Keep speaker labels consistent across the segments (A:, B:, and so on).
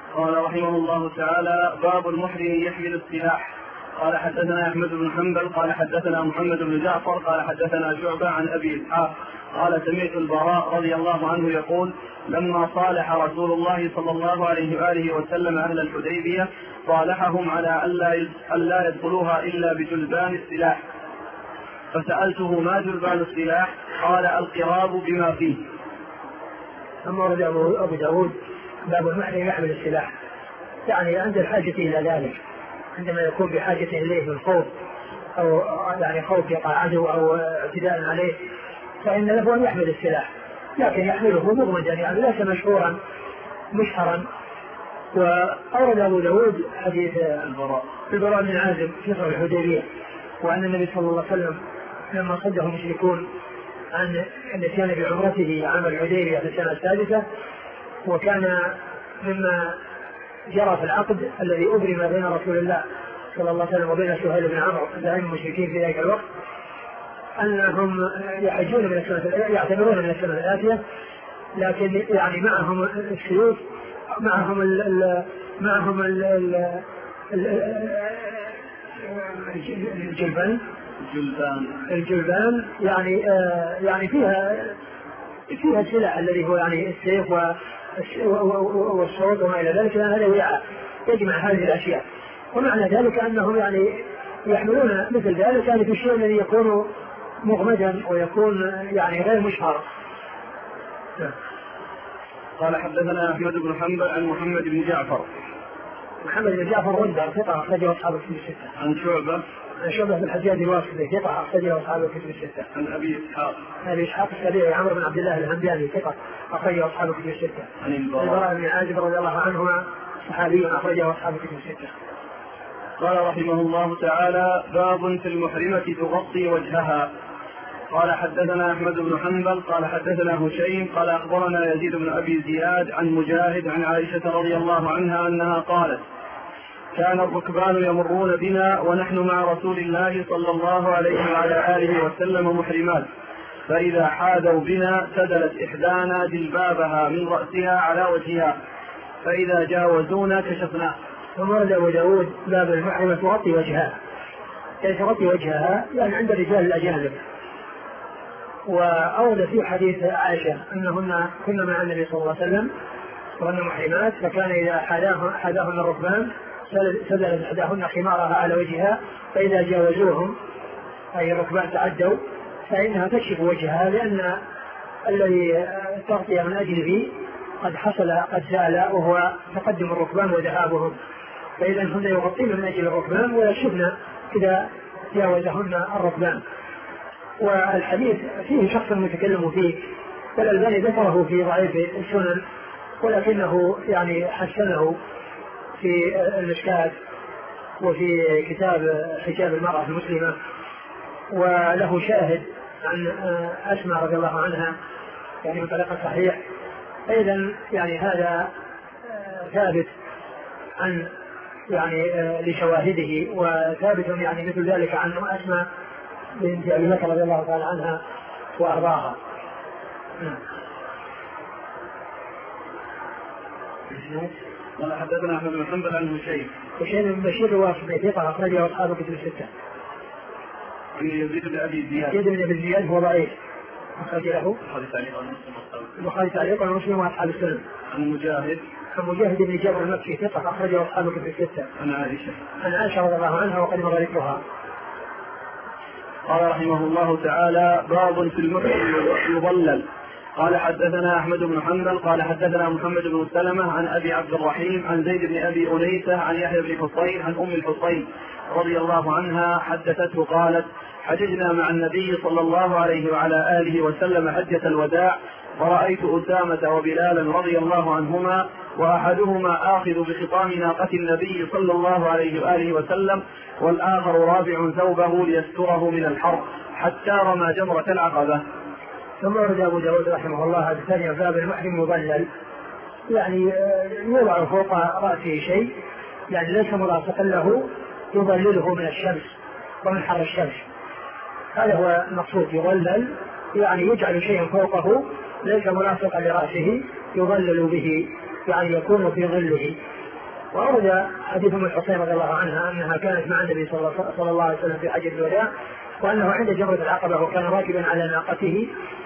A: قال رحمه الله تعالى: باب المحرم يحمل السلاح. قال حدثنا أحمد بن حنبل قال حدثنا محمد بن جعفر قال حدثنا شعبة عن أبي إسحاق قال: سمعت البراء رضي الله عنه يقول: لما صالح رسول الله صلى الله عليه وآله وسلم أهل الحديبية صالحهم على ألا يدخلوها إلا بجلبان السلاح، فسألته: ما جلبان السلاح؟ قال: القراب بما فيه.
B: ثم ورد أبو داود: باب المحرم يحمل السلاح، يعني عند الحاجة إلى ذلك، عندما يكون بحاجة إليه من خوف أو يعني خوف يقع عدو أو اعتداء عليه فإن له أن يحمل السلاح، لكن يحمله مغمدا يعني ليس مشهورا مشهرا. وأورد أبو داود حديث البراء بن عازب في صلح الحديبية، وأن النبي صلى الله عليه وسلم لما صده المشركون عن النسيان بعمرته عام الحديبية في السنة السادسة، وكان مما جرى في العقد الذي أبرم بين رسول الله صلى الله عليه وسلم وبين سهيل بن عمرو زعيم المشركين في ذلك الوقت أنهم يحجون من السنة يعتبرون من السنة الآتية، لكن يعني معهم السيوف، معهم الجلبان يعني فيها السلاح الذي هو يعني السيف والصوت وما إلى ذلك، هذا وعاء يجمع هذه الأشياء. ومعنى ذلك أنهم يعني يحملون مثل ذلك يعني في الشيء الذي يكون مغمدا ويكون يعني غير مشهر.
A: قال حدثنا أحمد بن حنبل عن محمد بن جعفر.
B: محمد بن جعفر غندر ثقة أخرجه أصحاب الكتب الستة.
A: عن شعبة
B: بن الحجاج الواسطي ثقة أخرجه أصحاب الكتب الستة.
A: عن أبي إسحاق
B: السبيعي عمرو بن عبد الله الهمداني ثقة أخرجه أصحاب الكتب الستة.
A: عن
B: البراء بن عازب رضي الله عنهما صحابي أخرجه أصحاب الكتب الستة.
A: قال رحمه الله تعالى: باب في المحرمة تغطي وجهها. قال حدثنا أحمد بن حنبل قال حدثنا هشيم قال أخبرنا يزيد بن أبي زياد عن مجاهد عن عائشة رضي الله عنها أنها قالت: كان الركبان يمرون بنا ونحن مع رسول الله صلى الله عليه وعلى آله وسلم محرمات، فإذا حاذوا بنا سدلت إحدانا جلبابها من رأسها على وجهها، فإذا جاوزونا كشفناه.
B: ثم ورد أبو داود: باب المحرمة تغطي وجهها، يعني تغطي وجهها يعني عند الرجال الأجانب. وأورد في حديث عائشة أنهن كنا مع النبي صلى الله عليه وسلم وأن محرمات، فكان إذا حاذاهن الركبان سدلت إحداهن خمارها على وجهها، فإذا جاوزوهم أي الركبان تعدوا فإنها تكشف وجهها، لأن الذي تغطي من أجله قد زال وهو تقدم الركبان وذهابهم، فإذا هن يغطين من أجل الركبان ويكشفن إذا جاوزهن الركبان. والحديث فيه شخص متكلم فيه، والألباني ذكره في ضعيف السنن، ولكنه يعني حسنه في المشكات وفي كتاب حجاب المرأة المسلمة، وله شاهد عن أسماء رضي الله عنها يعني بطريقة صحيح. أيضا يعني هذا ثابت عن يعني لشواهده، وثابت يعني مثل ذلك عن أسماء بنت أبي بكر رضي الله تعالى عنها وأرضاها.
A: قال حدثنا أحمد بن حنبل عن
B: هشيم بن بشير الواسطي ثقة أخرجه أصحاب الكتب الستة.
A: عن يزيد بن أبي زياد.
B: يزيد بن أبي زياد هو ضعيف أخرج له البخاري تعليقا ومسلم وأصحاب السنن.
A: عن
B: مجاهد بن جبر المكي ثقة أخرجه أصحاب الكتب الستة. عن عائشة رضي الله عنها وقد مر ذكرها.
A: قال رحمه الله تعالى: باب في المحرم يضلل. قال حدثنا أحمد بن حنبل قال حدثنا محمد بن سلمة عن أبي عبد الرحيم عن زيد بن أبي أنيسة عن يحيى بن حصين عن أم الحصين رضي الله عنها حدثته قالت: حججنا مع النبي صلى الله عليه وعلى آله وسلم حجة الوداع، ورأيت أسامة وبلالا رضي الله عنهما، وأحدهما آخذ بخطام ناقة النبي صلى الله عليه وآله وسلم، والآخر رافع ثوبه ليستره من الحر حتى رمى جمرة العقبة.
B: ثم ورد أبو داود رحمه الله الثاني: باب المحرم مضلل، يعني يوضع فوق رأسه شيء يعني ليس ملاصقا له يضلله من الشمس ومن حر الشمس، هذا هو المقصود. يضلل يعني يجعل شيئا فوقه ليس ملاصقا لرأسه يضلل به، يعني يكون في ظله، وأورد حديث أم الحصين رضي الله عنها أنها كانت مع النبي صلى الله عليه وسلم في حجة الوداع، وأنه عند جمرة العقبة وكان راكبا على ناقته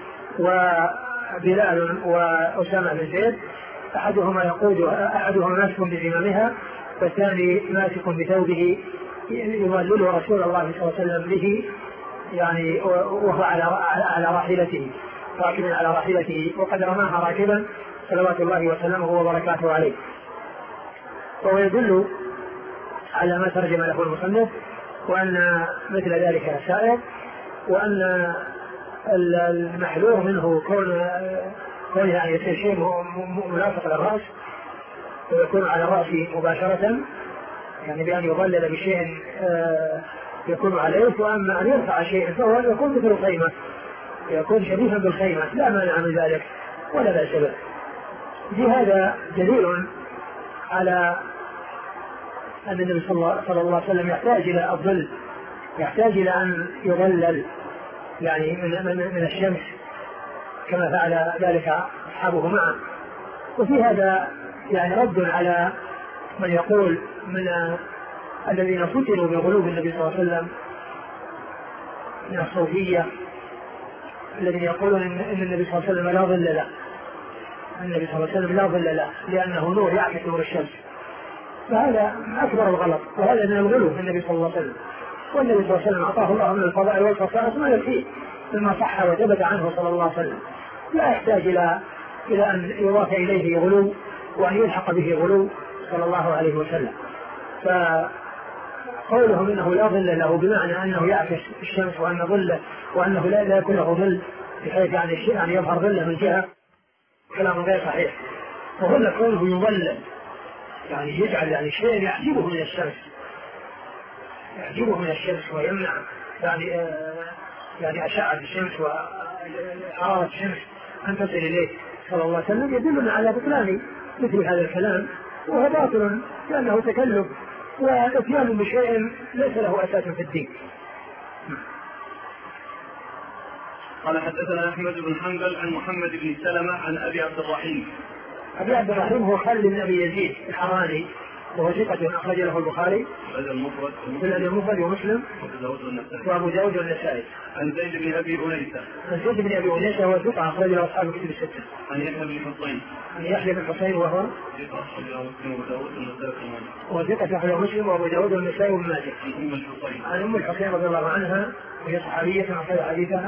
B: وبلال وأسامة بن زيد، أحدهما ماسك بزمامها والثاني ماسك بثوبه يظلله رسول الله صلى الله عليه وسلم به، يعني وهو على راحلته، راكبا على راحلته، وقد رماها راكبا صلوات الله وسلامه وبركاته عليه. وهو يدل على ما ترجم له المصنف، وأن مثل ذلك سائر، وأن المحذور منه كون يعني يصير شيء ملاصق للرأس ويكون على الرأس مباشرة، يعني بأن يظلل بشيء يكون عليه. وأما أن يرفع شيء فهو يكون مثل الخيمة، يكون شبيها بالخيمة، لا مانع من ذلك ولا بأس به. هذا دليل على أن النبي صلى الله عليه وسلم يحتاج إلى الظل، يحتاج إلى أن يظلل يعني من الشمس كما فعل ذلك أصحابه معه. وفي هذا يعني رد على من يقول من الذين فتنوا بغلو النبي صلى الله عليه وسلم من الصوفية، الذين يقولون إن النبي صلى الله عليه وسلم لا ظل له، النبي صلى الله عليه وسلم لا ظل له لأنه نور يعكس نور الشمس. فهذا أكبر الغلط، وهذا من الغلو في النبي صلى الله عليه وسلم. والنبي صلى الله عليه وسلم أعطاه الله من الفضائل والخصائص ما يكفيه مما صح وثبت عنه صلى الله عليه وسلم، لا يحتاج إلى أن يضاف إليه غلو وأن يلحق به غلو صلى الله عليه وسلم. فقولهم إنه لا ظل له بمعنى أنه يعكس الشمس وأنه لا يكون له ظل بحيث يعني يظهر ظله من جهة، كلام غير صحيح. وظل كونه يظلل يعني يجعل يعني شيء يعجبه من الشمس ويمنع يعني أشعة الشمس وحرارة الشمس أن تصل إليه صلى الله عليه وسلم، يدلنا على بطلان مثل هذا الكلام، وهو باطل لأنه تكلف وإتيان بشيء ليس له أساس في الدين.
A: قال حدثنا أحمد بن حنبل عن محمد بن سلمة عن أبي عبد الرحيم.
B: أبي عبد الرحيم هو خالد بن أبي يزيد الحراني، وهو ثقة أخرج له البخاري في المفرد ومسلم وأبو داود والنسائي.
A: عن زيد بن أبي
B: أنيسة وهو ثقة أخرج له أصحاب الكتب الستة.
A: عن
B: يحيى بن حصين وهو ثقة أخرج مسلم وأبو داود والنسائي وابن ماجه. عن أم الحصين رضي الله عنها وهي صحابية أخرج حديثها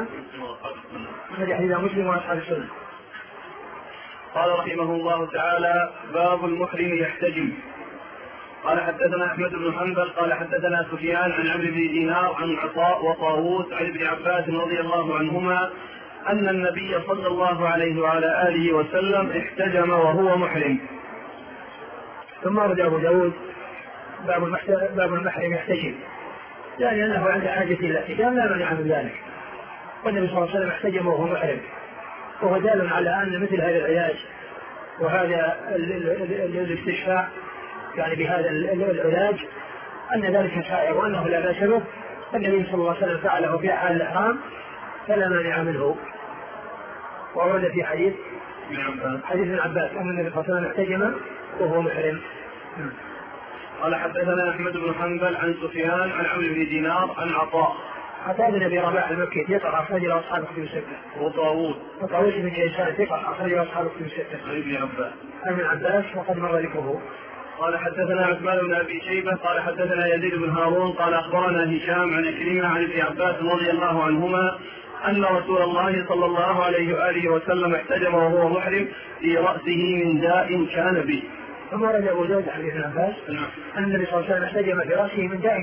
B: مسلم وأصحاب السنة.
A: قال رحمه الله تعالى: باب المحرم يحتجم. قال حدثنا أحمد بن حنبل قال حدثنا سفيان عن عمرو بن دينار عن عطاء وطاووس عن ابن عباس رضي الله عنهما أن النبي صلى الله عليه وعلى آله وسلم احتجم وهو محرم.
B: ثم ورد أبو داود باب المحرم يحتجم، يعني أنه عند حاجة إلى الاحتجام لا مانع من ذلك، والنبي صلى الله عليه وسلم احتجم وهو محرم، وهو دال على أن مثل هذا العلاج وهذا الاستشفاء يعني بهذا العلاج أن ذلك سائر وأنه لا بأس به. النبي صلى الله عليه وسلم فعله في حال الإحرام فلا مانع منه. وورد في حديث ابن عباس أن النبي صلى الله عليه وسلم احتجم وهو محرم.
A: قال حدثنا أحمد بن حنبل عن سفيان عن عمرو بن دينار عن عطاء
B: بن أبي رباح المكي ثقة أخرج له أصحاب الكتب الستة.
A: وطاووس
B: بن كيسان ثقة أخرج له أصحاب الكتب الستة. عن ابن عباس وقد مر ذكره.
A: قال حدثنا عثمان بن أبي شيبة قال حدثنا يزيد بن هارون قال أخبرنا هشام عن عكرمة عن ابن عباس رضي الله عنهما أن رسول الله صلى الله عليه وآله وسلم احتجم وهو محرم في رأسه من داء كان به.
B: ثم ورد أبو داود حديث ابن عباس أن النبي صلى الله عليه وسلم احتجم في رأسه من داء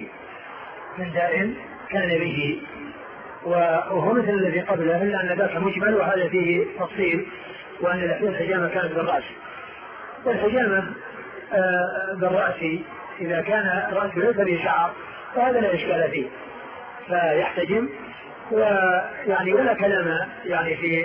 B: كان به، وهو مثل الذي قبله إلا أن ذاك مجمل وهذا فيه تفصيل، وأن الحجامة كانت بالرأس. والحجامة بالرأس إذا كان الرأس ليس به شعر فهذا لا إشكال فيه فيحتجم، ويعني ولا كلام يعني في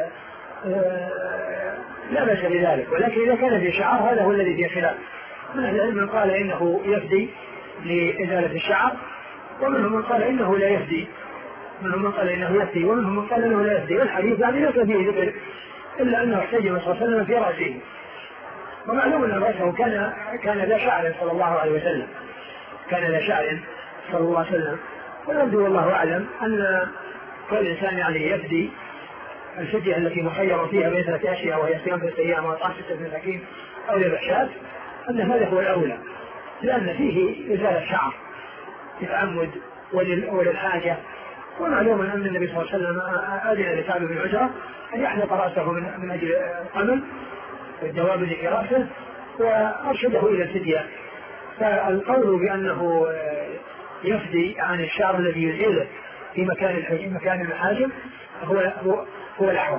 B: لا بأس بذلك. ولكن إذا كان في شعر هذا هو الذي فيه خلاف. من قال إنه يفدي لإزالة الشعر، ومنهم من قال إنه لا يفدي، ومنهم من قال إنه لا يفدي. والحديث يعني ليس فيه ذكر إلا أنه احتجم صلى الله عليه وسلم في رأسه، ومعلوم أن رأسه كان ذا شعر صلى الله عليه وسلم، كان ذا شعر صلى الله عليه وسلم. ونرجو والله أعلم أن كل إنسان يعني يفدي الفدية التي مخير فيها بين 3 أشياء وهي صيام 3 أيام وإطعام 6 مساكين أو يبشات، أن هذا هو الأولى، لأن فيه إزالة شعر للتعمد وللحاجة. ومعلوم أن النبي صلى الله عليه وسلم أذن لكعب بن عجرة أن يحلق رأسه من أجل القمل والدواب اللي في رأسه، وأرشده إلى الفدية. فالقول بأنه يفدي عن الشعر الذي يزيله في مكان المحاجم هو الأحوال.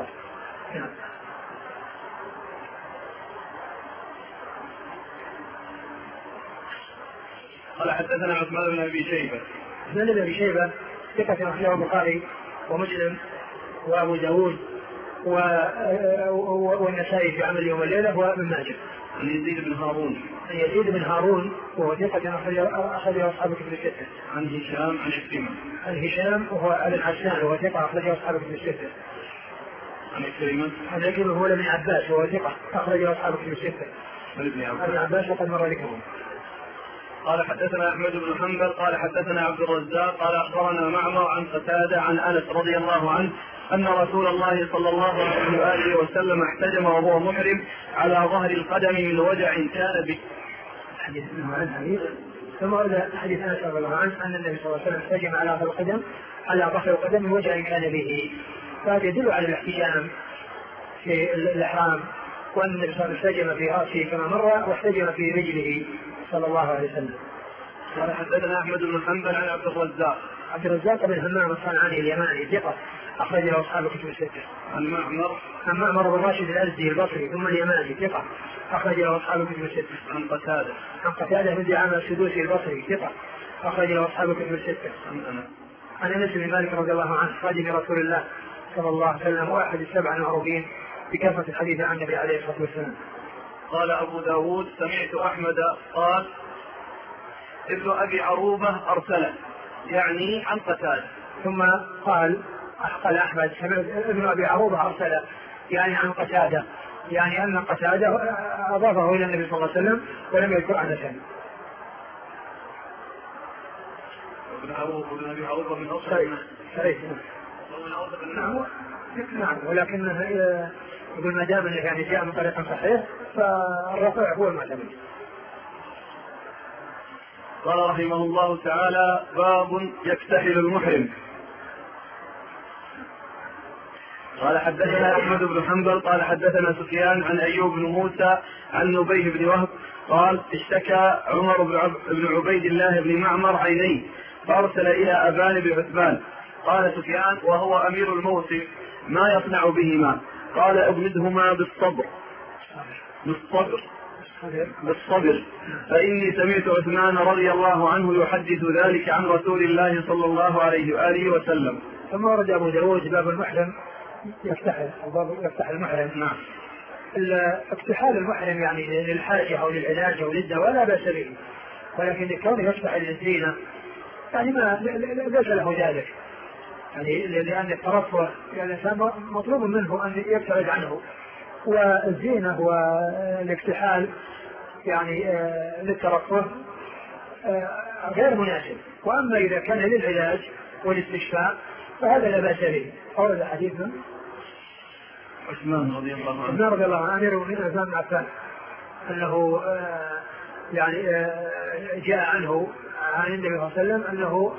A: قال حدثنا عثمان بن أبي شيبة.
B: عثمان بن أبي شيبة ثقة أخرجه البخاري ومسلم وأبو داود والنسائي في عمل يوم الليلة وابن ماجه.
A: عن يزيد بن هارون.
B: عن يزيد بن هارون وهو ثقة أخرجه أصحاب الكتب الستة.
A: عن هشام عن عكرمة.
B: عن هشام وهو ابن حسان وهو ثقة أخرجه أصحاب الكتب الستة.
A: عن عكرمة.
B: عن عكرمة هو ابن عباس وهو ثقة أخرجه أصحاب الكتب الستة.
A: عن
B: ابن عباس وقد مر ذكرهم.
A: قال حدثنا أحمد بن حنبل قال حدثنا عبد الرزاق قال أخبرنا معمر عن قتادة عن أنس رضي الله عنه أن رسول الله صلى الله عليه وآله وسلم احتجم وهو محرم على ظهر القدم من وجع كان به.
B: حديث عن حديث ثم ورد حديث أنس رضي الله عنه أن النبي صلى الله عليه وسلم احتجم على ظهر القدم من وجع كان به، فهذا يدل على الاحتجام في الإحرام، وأن النبي صلى الله عليه وسلم احتجم في رأسه كما مر واحتجم في رجله صلى الله عليه وسلم.
A: قال حدثنا أحمد بن حنبل عن عبد الرزاق.
B: عبد الرزاق بن همام الصنعاني اليماني ثقة أخرج له أصحاب الكتب الستة.
A: عن
B: معمر بن راشد الأزدي البصري ثم اليماني ثقة أخرج له أصحاب الكتب الستة. عن قتادة بن دعامة السدوسي البصري ثقة أخرج له أصحاب الكتب الستة. عن أنس بن مالك رضي الله عنه خادم رسول الله صلى الله عليه وسلم وأحد السبع المعروفين بكثرة الحديث عن النبي عليه الصلاة والسلام.
A: قال أبو داود سمعت أحمد قال ابن أبي عروبة أرسله يعني عن قتادة.
B: ثم قال أحمد سمعت ابن أبي عروبة أرسله يعني عن قتادة، يعني أن قتادة أضافه إلى النبي صلى الله عليه وسلم ولم يذكر أنسا.
A: ابن أبي عروبة من أصل
B: نعم، ولكنه يقول ما دام يعني جاء من طريق صحيح فالرفع هو المعتمد.
A: قال رحمه الله تعالى باب يكتحل المحرم. قال حدثنا أحمد بن حنبل قال حدثنا سفيان عن أيوب بن موسى عن نبيه بن وهب قال اشتكى عمر بن عبيد الله بن معمر عينيه فأرسل إلى أبان بن عثمان. قال سفيان وهو أمير الموسم ما يصنع بهما؟ قال اغمدهما بالصبر فإني سمعت عثمان رضي الله عنه يحدث ذلك عن رسول الله صلى الله عليه وآله وسلم.
B: ثم ورد أبو داود باب المحرم يفتح المحرم.
A: نعم.
B: اكتحال المحرم يعني للحاجة أو للعلاج أو للدواء لا بأس به، ولكن كونه يفتح للزينة يعني ما ليس له ذلك، يعني لأن الترفه يعني الإنسان مطلوب منه أن يبتعد عنه، والزينة والاكتحال يعني للترفه غير مناسب. وأما إذا كان للعلاج والاستشفاء فهذا لا بأس به. أورد حديثنا
A: عثمان رضي الله عنه
B: أمير المؤمنين عثمان بن عفان أنه يعني جاء عنه عن النبي صلى الله عليه وسلم أنه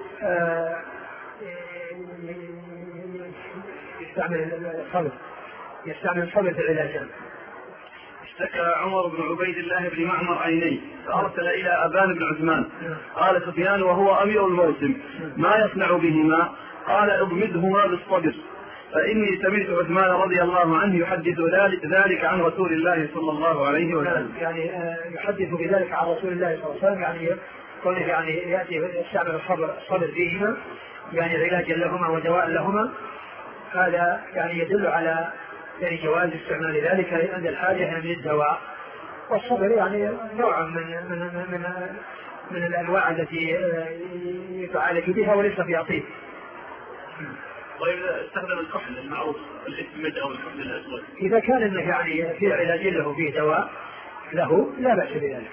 B: يستعمل الصبر في العلاج.
A: اشتكى عمر بن عبيد الله بن معمر عينيه فأرسل إلى أبان بن عثمان. قال سفيان وهو أمير الموسم ما يصنع بهما؟ قال اضمدهما بالصبر فإني سمعت عثمان رضي الله عنه يحدث ذلك عن رسول الله صلى الله عليه وسلم.
B: يعني يحدث بذلك عن رسول الله صلى الله عليه وسلم، يعني يأتي يستعمل الصبر فيهما يعني علاجا لهما ودواء لهما. هذا يعني يدل على يعني جواز استعمال ذلك عند الحاجة من الدواء. والصبر يعني نوع من الأنواع التي يتعالج بها وليس فيها طيب.
A: طيب استخدم الكحل المعروف الاسمد أو الكحل الأسود،
B: إذا كان إنه يعني في علاج له فيه دواء له لا بأس بذلك.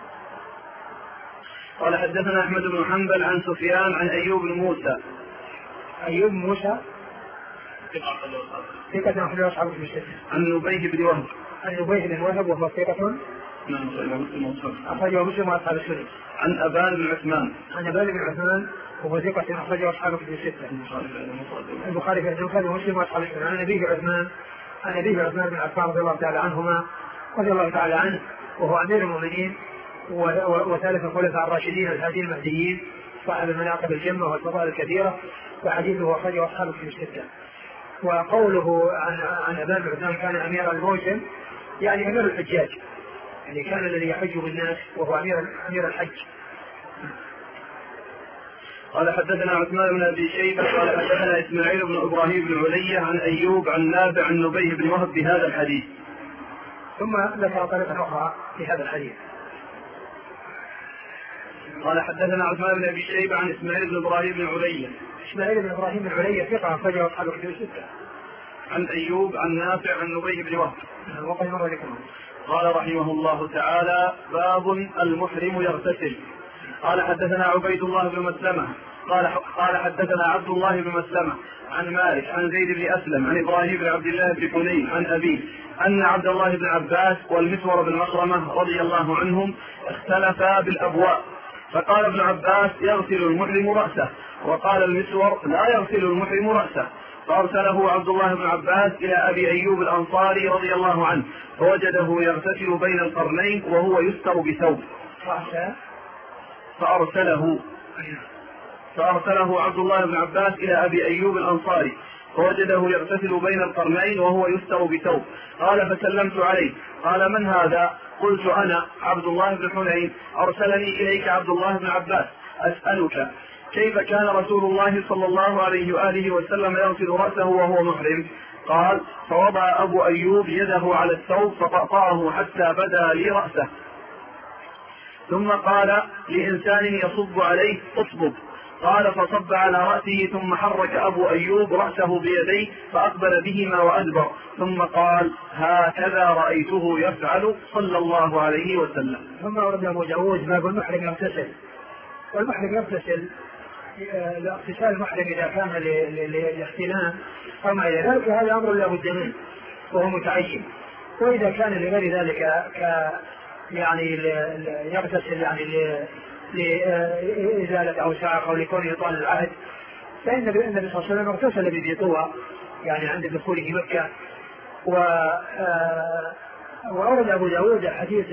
A: قال حدثنا أحمد بن حنبل عن سفيان عن أيوب بن موسى.
B: أيوب موسى ثقة أخرجه أصحاب الكتب الستة.
A: عن نبيه بن وهب.
B: عن نبيه بن وهب وهو ثقة أخرجه مسلم وأصحاب السنن.
A: عن أبان بن عثمان.
B: عن أبان بن عثمان وهو ثقة أخرجه أصحاب الكتب الستة. البخاري في البخاري ومسلم وأصحاب السنن. عن أبيه عثمان بن عفان رضي الله تعالى عنهما رضي الله تعالى عنه وهو أمير المؤمنين وثالث الخلفاء الراشدين الهاديين المهديين صاحب المناقب الجمة والفضائل الكثيرة وحديثه أخرجه أصحاب الكتب الستة. وقوله عن أبان بن عثمان كان أمير الموسم يعني أمير الحجاج، يعني كان الذي يحج بالناس وهو أمير الحج.
A: قال حدثنا عثمان بن أبي شيبة قال حدثنا إسماعيل بن إبراهيم بن علية عن أيوب عن نافع عن نبيه بن وهب بهذا الحديث.
B: ثم ذكر طريقة أخرى في هذا الحديث.
A: قال حدثنا عثمان بن أبي شيبة عن إسماعيل بن إبراهيم بن علية.
B: إسماعيل بن إبراهيم بن علية ثقة أخرجه أصحاب الكتب الستة.
A: عن أيوب عن نافع عن نبيه بن وهب.
B: وقد مر ذكره.
A: قال رحمه الله تعالى: باب المحرم يغتسل. قال حدثنا عبيد الله بن مسلمة قال حدثنا عبد الله بن مسلمة عن مالك عن زيد بن أسلم عن إبراهيم بن عبد الله بن حنين عن أبيه أن عبد الله بن عباس والمسور بن مخرمة رضي الله عنهم اختلفا بالأبواء، فقال ابن عباس: يغسل المحرم رأسه، وقال المسور: لا يغسل المحرم رأسه. فأرسله عبد الله بن عباس إلى أبي أيوب الأنصاري رضي الله عنه فوجده يغتسل بين القرنين وهو يستر بثوب. فأرسله عبد الله بن عباس إلى أبي أيوب الأنصاري فوجده يغتسل بين القرنين وهو يستر بثوب. قال: فسلمت عليه. قال: من هذا؟ قلت: أنا عبد الله بن حنين، أرسلني إليك عبد الله بن عباس أسألك كيف كان رسول الله صلى الله عليه وآله وسلم يغسل رأسه وهو محرم؟ قال: فوضع أبو أيوب يده على الثوب فقطعه حتى بدا لي رأسه، ثم قال لإنسان يصب عليه: اصبب. قال: فصب على رأسه، ثم حرك أبو أيوب رأسه بيديه فأقبل بهما وأدبر، ثم قال: هكذا رأيته يفعل صلى الله عليه وسلم.
B: ثم ورد أبو داود باب المحرم يغتسل. والمحرم يغتسل، اغتسال المحرم إذا كان للاحتلام أو ما إلى ذلك هذا أمر لا بد منه وهو متعين. وإذا كان لغير ذلك يعني يغتسل يعني لإزالة أوساخ أو لكونه يطال العهد، فإن النبي صلى الله عليه وسلم اغتسل بذي طوى يعني عند دخوله مكة. وأورد أبو داود حديث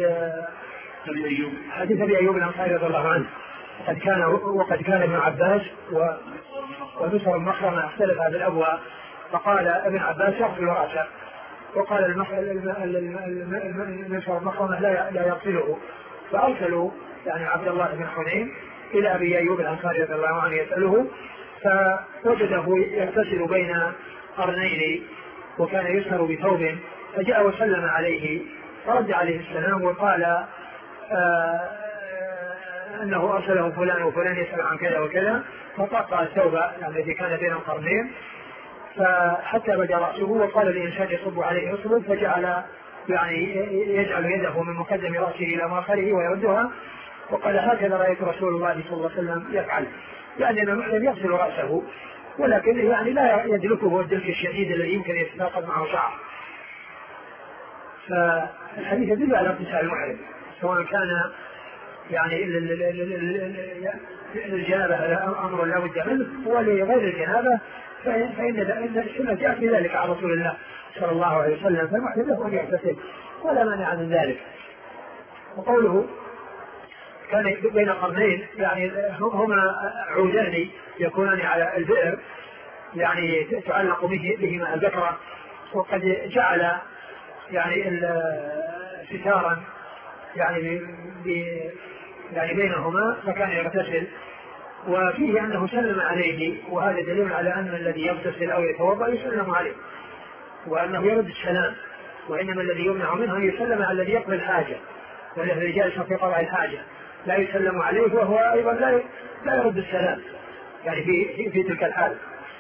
B: أبي أيوب الأنصاري رضي الله عنه وقد كان ابن عباس ومسور المخرمة اختلفا بالأبواء، فقال ابن عباس يغسل رأسه، وقال مسور المخرمة لا يغسله. فأرسلوا يعني عبد الله بن حنين إلى أبي أيوب الأنصاري رضي الله عنه يسأله، فوجده يغتسل بين قرنين وكان يسهر بثوب، فجاء وسلم عليه فرد عليه السلام وقال أنه أرسله فلان وفلان يسأل عن كذا وكذا، فقطع الثوب الذي كان بين القرنين فحتى بدا رأسه، وقال لإنسان يصب عليه اصبب، فجعل يعني يجعل يده من مقدم رأسه إلى مؤخره ويردها، وقال: هكذا رأيت رسول الله صلى الله عليه وسلم يفعل، يعني أن المحرم يغسل رأسه ولكن يعني لا يدلكه الدلك الشديد الذي يمكن يتناقض معه شعر. فالحديث يدل على اغتسال المحرم سواء كان يعني الجنابة أمر لا بد منه، ولغير الجنابة فإن السنة جاءت بذلك على رسول الله صلى الله عليه وسلم، فالمحرم له أن يغتسل ولا مانع من ذلك. وقوله كان بين قرنين يعني هما عودان يكونان على البئر يعني تعلق بهما البكرة، وقد جعل يعني ستارا يعني بينهما فكان يغتسل. وفيه أنه سلم عليه، وهذا دليل على أن الذي يغتسل أو يتوضأ يسلم عليه وأنه يرد السلام، وإنما الذي يمنع منه أن يسلم على الذي يقضي الحاجة، والذي جالس في قضاء الحاجة لا يسلم عليه وهو أيضا لا يرد السلام يعني في تلك الحال.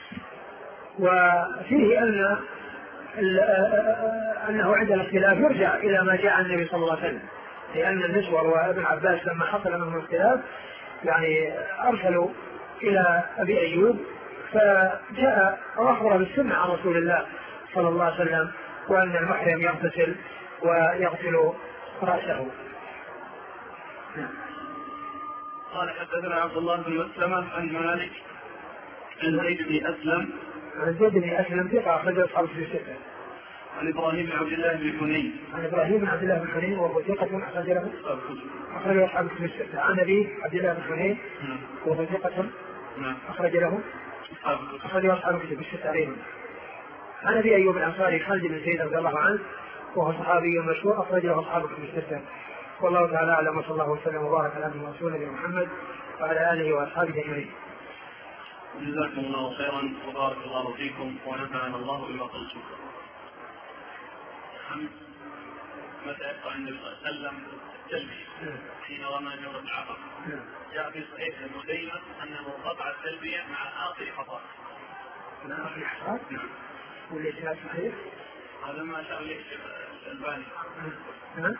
B: وفيه أنه عند الاختلاف يرجع إلى ما جاء النبي صلى الله عليه وسلم، لأن المسور وابن عباس لما حصل منهم الخلاف يعني أرسلوا إلى أبي أيوب فجاء وأخبر بالسنة عن رسول الله صلى الله عليه وسلم وأن المحرم يغتسل ويغسل رأسه.
A: قال حدثنا عبد الله بن مسلمة عن مالك عن زيد بن أسلم
B: عن زيد بن أسلم ثقة أخرجه أصحاب في الستة.
A: عن إبراهيم بن عبد الله بن حنين
B: عن إبراهيم بن عبد الله بن حنين وهو ثقة أخرجه أصحاب في الستة. عن أبي عبد الله بن حنين وهو ثقة أخرج له أخرجه أصحاب في الستة أيضا. عن أبي أيوب الأنصاري خالد بن زيد رضي الله عنه وهو صحابي مشهور أخرج له أصحاب في الستة. والله تعالى أعلم وصلى الله وسلم وبارك على نبينا ورسوله محمد وعلى آله وأصحابه أجمعين.
A: جزاكم الله خيرا وبارك الله فيكم ونفعنا الله بما قلتم. متى يقع النبي صلى الله عليه وسلم التلبية حين رمى جمرة العقبة؟ جاء في صحيح المدينة أنه قطع التلبية مع آخر حصاد.
B: مع آخر حصاد؟ نعم. والإسناد صحيح؟
A: هذا ما شاء الله الألباني.
B: نعم.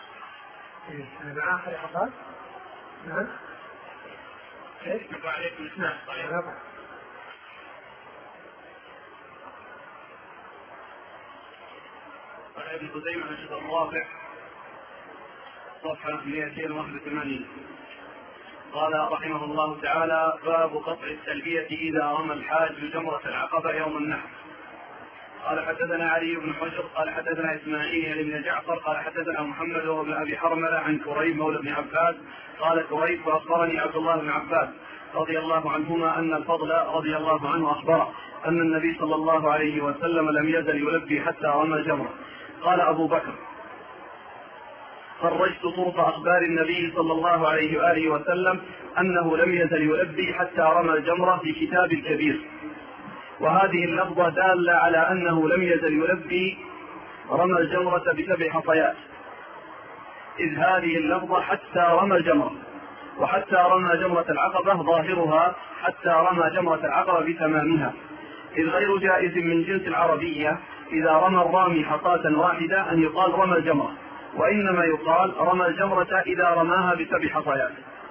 B: مع آخر حصاد؟ نعم.
A: كيف؟ يقع عليكم الإسناد صحيح. قال ابن خزيمة عن شطر الرافع صفحة 281 قال رحمه الله تعالى: باب قطع التلبية إذا رمى الحاج جمرة العقبة يوم النحر. قال حدثنا علي بن حجر قال حدثنا إسماعيل بن جعفر قال حدثنا محمد بن أبي حرملة عن كريب مولى بن عباس قال كريب: وأخبرني عبد الله بن عباس رضي الله عنهما أن الفضل رضي الله عنه أخبره أن النبي صلى الله عليه وسلم لم يزل يلبي حتى رمى الجمرة. قال أبو بكر: خرجت طرق أخبار النبي صلى الله عليه وآله وسلم أنه لم يزل يلبي حتى رمى الجمرة في كتاب الكبير، وهذه اللفظة دالة على أنه لم يزل يلبي رمى الجمرة ب7 حصيات، إذ هذه اللفظة حتى رمى الجمرة، وحتى رمى جمرة العقبة ظاهرها حتى رمى جمرة العقبة بتمامها، إذ غير جائز من جنس العربية إذا رمى الرامي حصاة واحدة أن يقال رمى الجمرة، وإنما يقال رمى الجمرة إذا رماها ب7 حصيات.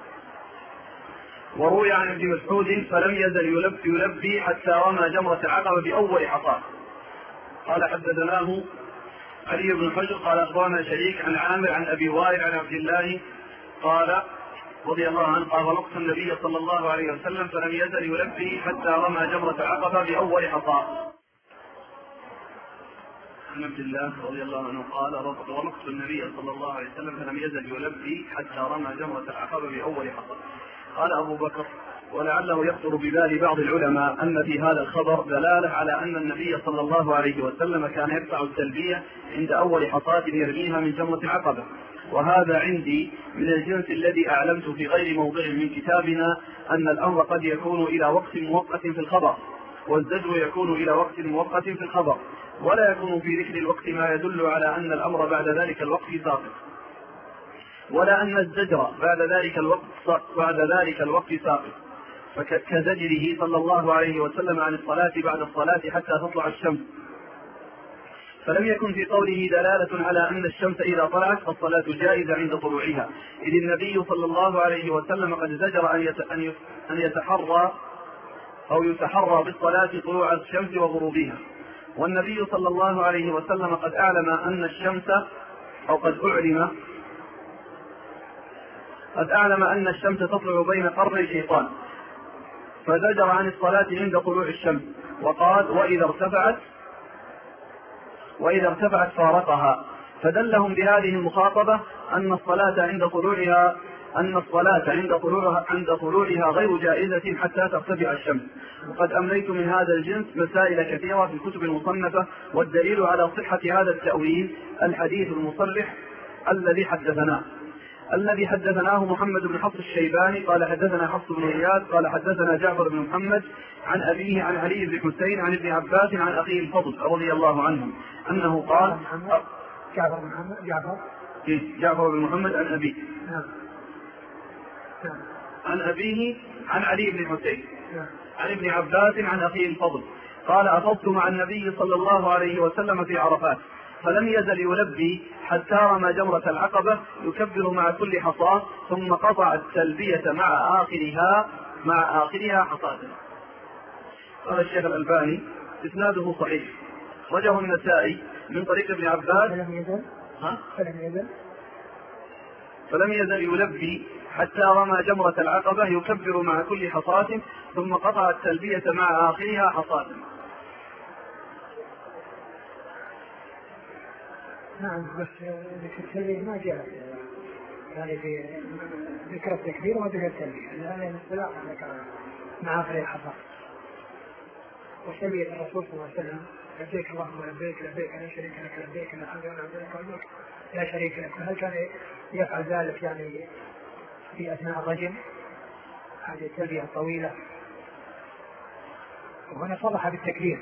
A: وروي عن ابن مسعود: فلم يزل يلبي حتى رمى جمرة العقبة بأول حصاة. قال حدثناه علي بن حجر قال أخبرنا شريك عن عامر عن أبي وائل عن عبد الله قال رضي الله عنه قال: ولقت النبي صلى الله عليه وسلم فلم يزل يلبي حتى رمى جمرة العقبة بأول حصاة. عن عبد الله رضي الله عنه قال: ولقت النبي صلى الله عليه وسلم فلم يزل يلبي حتى رمى جمرة العقبة بأول حصاة. قال أبو بكر: ولعله يخطر ببال بعض العلماء أن في هذا الخبر دلالة على أن النبي صلى الله عليه وسلم كان يرفع التلبية عند أول حصاة يرميها من جمرة العقبة، وهذا عندي من الجنس الذي أعلمت في غير موضع من كتابنا أن الأمر قد يكون إلى وقت مؤقت في الخبر، والزجر يكون إلى وقت مؤقت في الخبر، ولا يكون في ذكر الوقت ما يدل على أن الأمر بعد ذلك الوقت ساقط، ولا أن الزجر بعد ذلك الوقت ساقط، فكزجره صلى الله عليه وسلم عن الصلاة بعد الصلاة حتى تطلع الشمس. فلم يكن في قوله دلالة على أن الشمس إذا طلعت فالصلاة جائزة عند طلوعها، إذ النبي صلى الله عليه وسلم قد زجر أن يتحرى بالصلاة طلوع الشمس وغروبها، والنبي صلى الله عليه وسلم قد أعلم أن الشمس تطلع بين قرني الشيطان، فزجر عن الصلاة عند طلوع الشمس، وقال: وإذا ارتفعت فارقها، فدلهم بهذه المخاطبة أن الصلاة عند طلوعها غير جائزة حتى ترتفع الشمس. وقد أمليت من هذا الجنس مسائل كثيرة في الكتب المصنفة، والدليل على صحة هذا التأويل الحديث المصرح الذي حدثناه محمد بن حفص الشيباني قال حدثنا حفص بن غياث قال حدثنا جعفر بن محمد عن أبيه عن علي بن حسين عن ابن عباس عن أخيه الفضل رضي الله عنهم أنه قال: جعفر بن محمد عن أبيه عن أبيه عن علي بن حسين عن ابن عباس عن أخيه الفضل قال: أفضت مع النبي صلى الله عليه وسلم في عرفات، فلم يزل يلبي حتى رمى جمرة العقبة يكبر مع كل حصاة ثم قطع التلبية مع آخرها حصاة. قال الشيخ الألباني إسناده صحيح، أخرجه النسائي من طريق ابن عباس. فلم يزل يلبي حتى رمى جمرة العقبة يكبر مع كل حصاة ثم قطع التلبية مع آخرها حصاة.
B: نعم، بس في التلبية ما جاء يعني في ذكر التكبير وما ذكر التلبية، لأن الصلاة ذكر مع آخرها حصاة. وتلبية الرسول صلى الله عليه وسلم لبيك اللهم لبيك لبيك لا شريك لك لبيك إن الحمد لله لا شريك لك. هل كان يفعل ذلك يعني في أثناء الرجم؟ هذه التلبية الطويلة، وهنا صرح بالتكبير.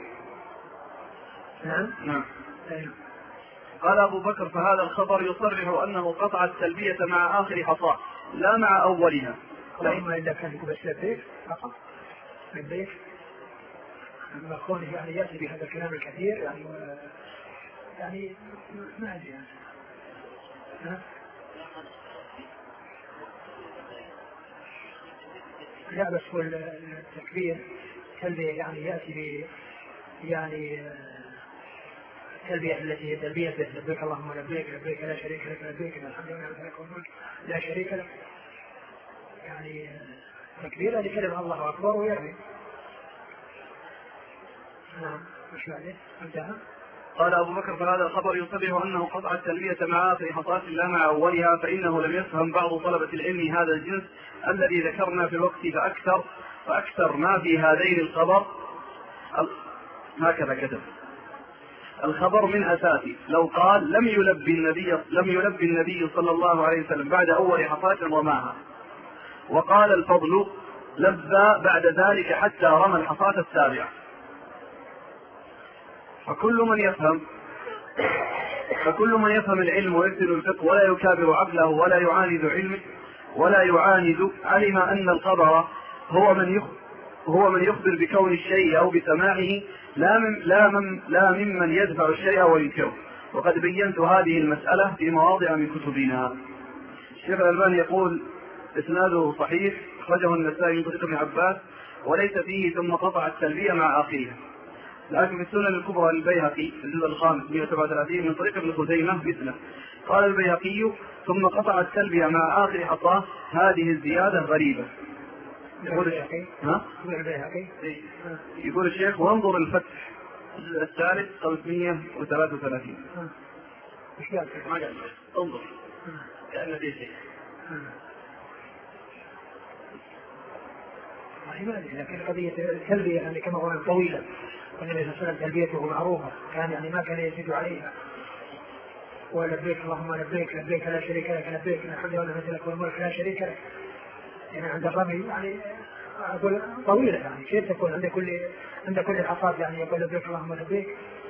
B: نعم.
A: قال أبو بكر فهذا الخبر يصرح أنه قطع التلبية مع آخر حصاة لا مع أولها.
B: اللهم إلا كان بس لبيك فقط لبيك، أما كونه يعني يأتي بهذا الكلام الكثير يعني ما أدري لا، بس هو التكبير تلبية يعني يأتي يعني التلبية التي هي تلبية لبيك اللهم لبيك لبيك لا شريك لك لبيك إن الحمد لله لك والملك لا شريك لك، يعني تكبير لكلمة الله أكبر ويرمي. نعم. مش بعده انتهى.
A: قال أبو بكر فهذا الخبر يصرح أنه قطع التلبية مع آخر حصاة لا مع أولها، فإنه لم يفهم بعض طلبة العلم هذا الجنس الذي ذكرنا في الوقت فأكثر ما في هذين الخبر هكذا كتب الخبر من أساسه. لو قال لم يلبي النبي صلى الله عليه وسلم بعد أول حصاة رماها، وقال الفضل لبى بعد ذلك حتى رمى الحصاة السابعة. فكل من يفهم العلم ويرسل الفقه ولا يكابر عقله ولا يعاند علمه ولا يعاند علم أن الخبر هو من يخبر بكون الشيء أو بسماعه لا ممن يدفع الشيء وينكره. وقد بينت هذه المسألة في مواضع من كتبنا. الشيخ الألباني يقول إسناده صحيح، أخرجه النسائي من طريق ابن عباس وليس فيه ثم قطع التلبية مع آخرها. لكن في السنن الكبرى للبيهقي في الجزء الخامس 137 من طريق ابن خزيمة مثله. قال البيهقي ثم قطع التلبية مع آخر حصاة هذه الزيادة غريبة. يقول الشيخ وانظر الفتح الجزء الثالث 533. انظر كأن في شيء.
B: لكن قضية التلبية يعني كما هو طويلة، والنبي صلى الله عليه وسلم تلبيته معروفة، كان يعني ما كان يزيد عليها. ولبيك اللهم لبيك لبيك لا شريك لك لبيك إن الحمد لله لك والملك لا شريك لك. يعني عند الرمي يعني أقول طويلة، يعني كيف تكون عند كل حصاد يعني يقول لبيك اللهم لبيك.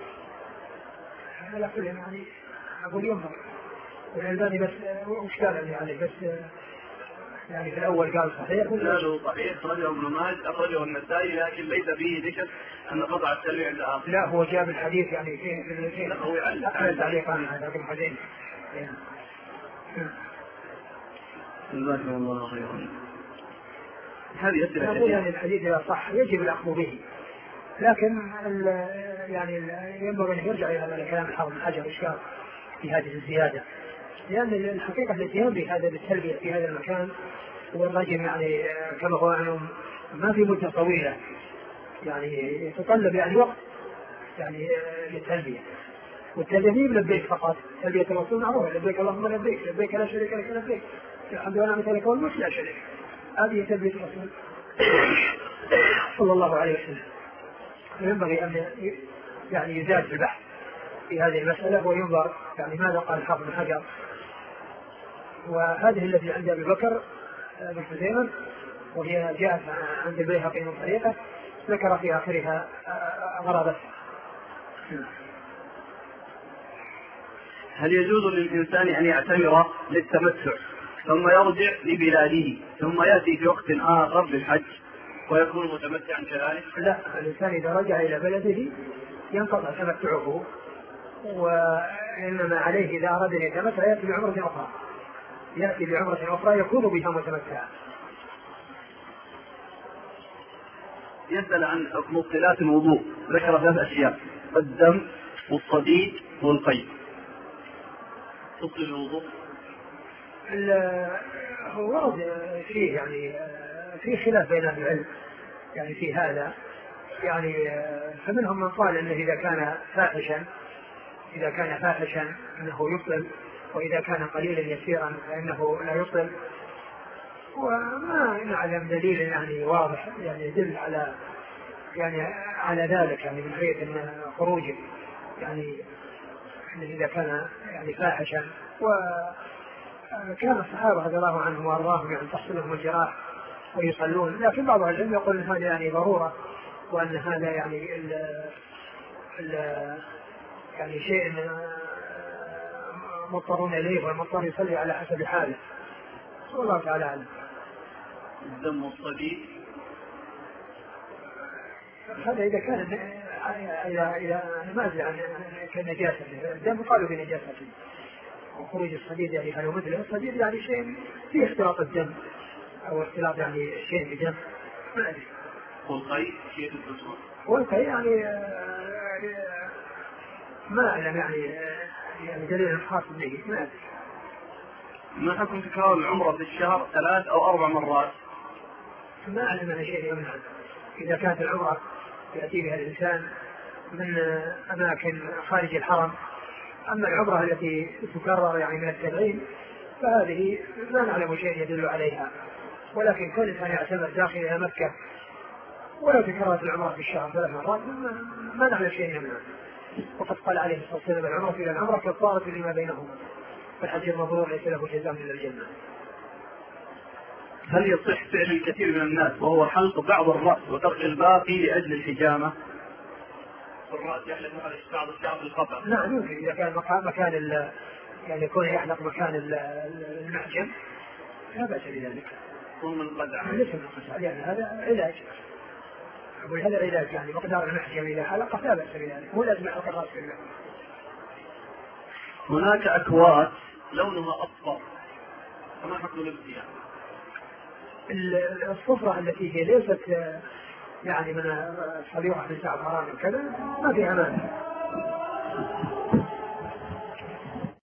B: على كل يعني أقول ينظر. والألباني بس وش قال يعني بس يعني في الأول قال صحيح
A: صحيح أخرجه ابن ماجه أخرجه النسائي، لكن ليس فيه ذكر أن قطع التلبية عند آخر.
B: لا، هو جاب الحديث يعني فيه
A: هو يعلق
B: تعليق عن هذا الحديث.
A: جزاكم الله خيرا. هذه أسئلة
B: يعني الحديث إذا صح يجب الأخذ به، لكن يعني ينبغي أن يرجع إلى هذا الكلام الحافظ بن حجر إشكال في هذه الزيادة، لأن الحقيقة الاتيان بهذا بالتلبية في هذا المكان والرجم يعني كما هو عنهم ما في مدة طويلة، يعني يتطلب يعني وقت يعني للتلبية. والتلبية لبيك فقط، تلبية الرسول معروفة لبيك اللهم لبيك لبيك لا شريك لك لبيك الحمد لله مثلك والملك لا شريك. هذه تلبية الرسول صلى الله عليه وسلم. ينبغي أن يعني يزاد في البحث في هذه المسألة وينظر يعني ماذا قال الحافظ بن حجر. وهذه التي عند أبي بكر بن خزيمة وهي جاءت عند البيهقي من طريقه ذكر في آخرها غرابة.
A: هل يجوز للإنسان أن يعتمر للتمتع ثم يرجع لبلاده ثم يأتي في وقت آخر للحج ويكون متمتعا كذلك؟
B: لا، الإنسان إذا رجع إلى بلده ينقطع تمتعه وإنما عليه إذا أراد أن يتمتع يأتي بعمرة أخرى، يأتي بعمرة أخرى يكون بها متمتعا.
A: يسأل عن مبطلات الوضوء، ذكر 3 أشياء: الدم والصديد والقيء. تبطل الوضوء؟
B: هو ورد فيه يعني في خلاف بين أهل العلم يعني في هذا، يعني فمنهم من قال انه اذا كان فاحشا انه يبطل، واذا كان قليلا يسيرا فانه لا يبطل. وما نعلم دليل يعني واضح يعني يدل على ذلك، يعني من حيث ان خروجه يعني اذا كان يعني فاحشا. وكان الصحابه رضي الله عنهم وارضاهم يعني تحصل لهم الجراح ويصلون، لكن بعض العلم يقول ان هذا يعني ضروره، وان هذا يعني يعني شيء مضطرون اليه، والمضطر يصلي على حسب حاله. والله تعالى اعلم.
A: الدم والصديد
B: هذا اذا كان اذا ما ادري عن كنجاسه، الدم قالوا بنجاسته، وخروج الصديد يعني هل مثل الصديد يعني شيء فيه اختلاط الدم او اختلاط يعني شيء بدم، ما ادري.
A: والقيء شيء الدم،
B: والقيء يعني ما اعلم يعني دليل خاص به، ما ادري.
A: ما حكم تكرار العمرة في الشهر 3 أو 4 مرات؟
B: ما اعلم عن شيء يمنع. اذا كانت العمرة ياتي بها الانسان من اماكن خارج الحرم، اما العمرة التي تكرر يعني من التبعين فهذه لا نعلم شيء يدل عليها. ولكن كل انسان يعتمر داخل الى مكة ولو تكررت العمرة في الشهر 3 مرات ما نعلم شيء يمنع. وقد قال عليه الصلاة والسلام: العمرة إلى العمرة كفارة لما بينهما، فالحج المبرور ليس له جزاء إلا الجنة.
A: هل يصح فعل الكثير من الناس وهو حلق بعض الرأس وترك الباقي لأجل الحجامة؟ الرأس يحلق بعض الشعر بالقطع.
B: نعم يمكن، إذا كان مكان يعني يكون يحلق مكان المحجم لا بأس بذلك.
A: ثم القدع
B: ليس من القدع، يعني هذا علاج. وهذا علاج يعني مقدار المحجم إذا حلق لا بأس بذلك، مو لازم يحلق الرأس كله.
A: هناك أكواب لونها أصفر، فما حكم لبسها؟
B: الصفرة التي هي ليست يعني من الصليوحة في الزعفران وكذا ما فيها مانع.